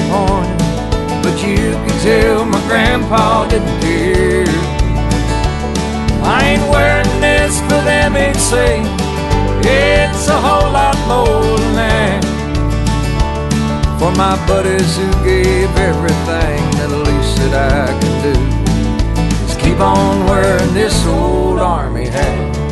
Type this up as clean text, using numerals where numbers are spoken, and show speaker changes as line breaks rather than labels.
disappointed, but you could tell my grandpa didn't care. I ain't wearing this for them, he'd say. It's a whole lot more than that. For my buddies who gave everything, the least that I can do is keep on wearing this old army hat.